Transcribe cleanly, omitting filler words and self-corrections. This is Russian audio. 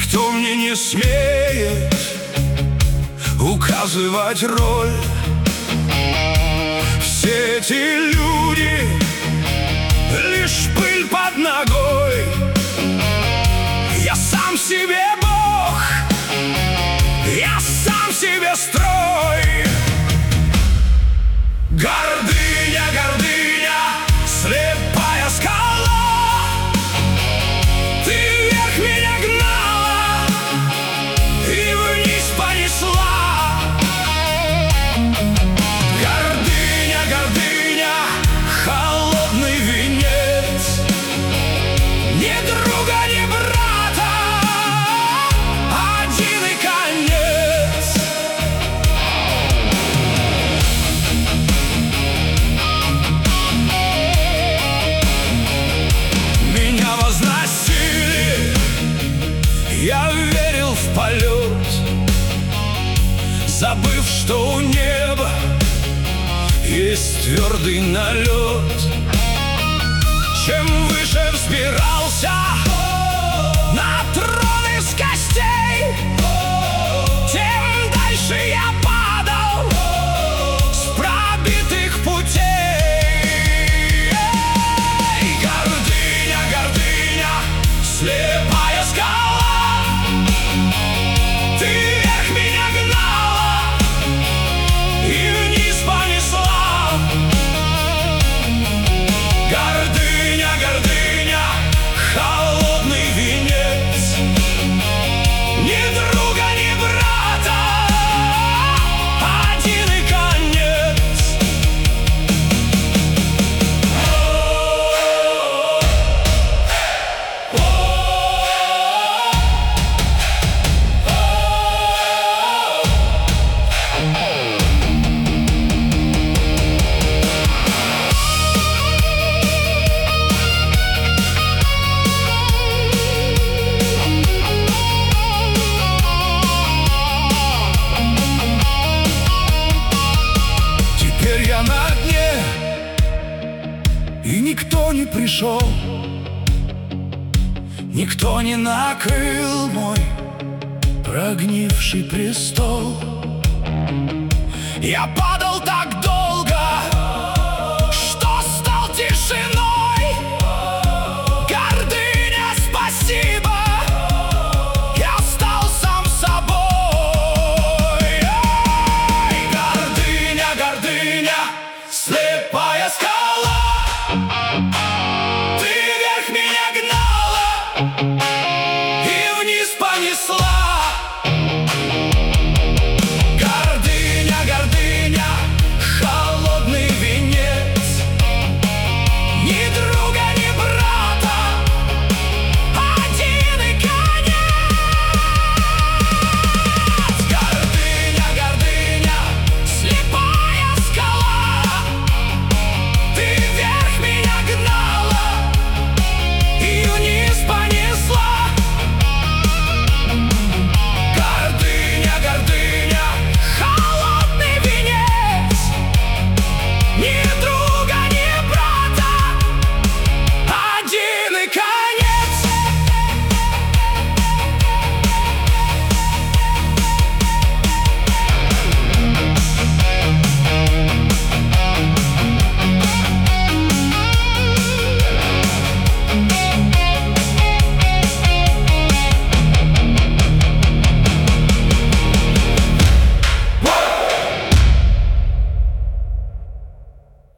Никто мне не смеет указывать роль. Все эти люди лишь пыль под ногой. Я сам себе Бог, я сам себе строй. Гордыня, гордыня, слепая скала. Ты вверх меня гнала и вниз понесла. Гордыня, гордыня, холодный венец. Ни друга, ни брата, один и конец. Меня возносили, я верил в полет, забыв, что у неба есть твердый налет. Чем выше взбирался на трон из костей, тем дальше я падал с пробитых путей. Гордыня, гордыня, слепая скала. Ты вверх меня гнала и вниз понесла. Гордыня, гордыня, холодный венец. Ни друга, ни брата, один и конец. Теперь я на дне, и никто не пришел, никто не накрыл мой прогнивший престол. Я падал так долго,